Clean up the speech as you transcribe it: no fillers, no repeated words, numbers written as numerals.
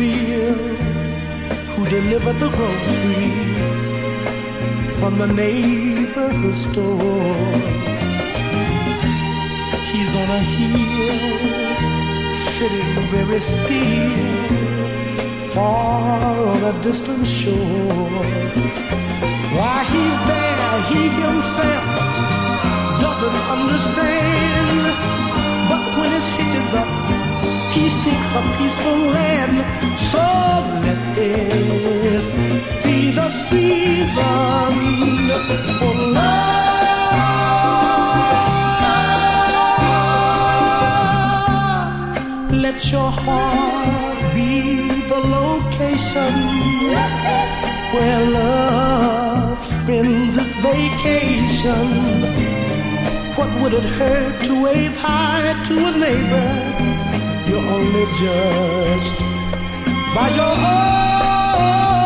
Bill, who delivered the groceries from the neighborhood store. He's on a hill, sitting very still, far on a distant shore. Why he's there, he himself doesn't understand. But when his hitch is up, he seeks a peaceful land. So let this be the season for love. Let your heart be the location where love spends its vacation. What would it hurt to wave high to a neighbor? You're only judged by your own